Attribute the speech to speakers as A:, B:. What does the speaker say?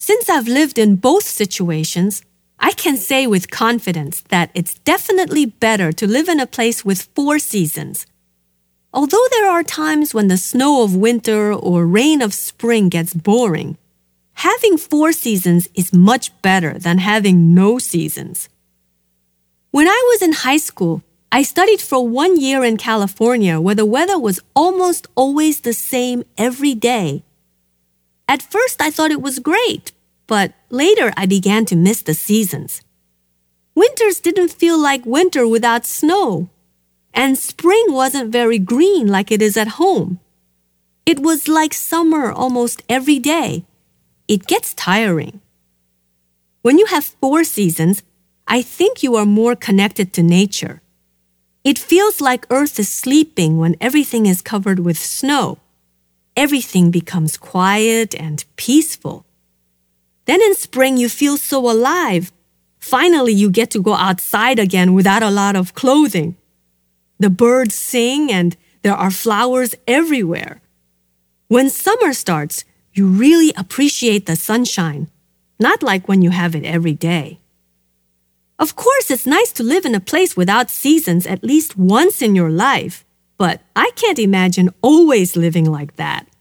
A: Since I've lived in both situations, I can say with confidence that it's definitely better to live in a place with 4 seasons. Although there are times when the snow of winter or rain of spring gets boring, having 4 seasons is much better than having no seasons. When I was in high school, I studied for 1 year in California where the weather was almost always the same every day. At first, I thought it was great, but later I began to miss the seasons. Winters didn't feel like winter without snow, and spring wasn't very green like it is at home. It was like summer almost every day. It gets tiring. When you have 4 seasons, I think you are more connected to nature. It feels like Earth is sleeping when everything is covered with snow. Everything becomes quiet and peaceful. Then in spring, you feel so alive. Finally, you get to go outside again without a lot of clothing. The birds sing and there are flowers everywhere. When summer starts, you really appreciate the sunshine, not like when you have it every day. Of course, it's nice to live in a place without seasons at least once in your life, but I can't imagine always living like that.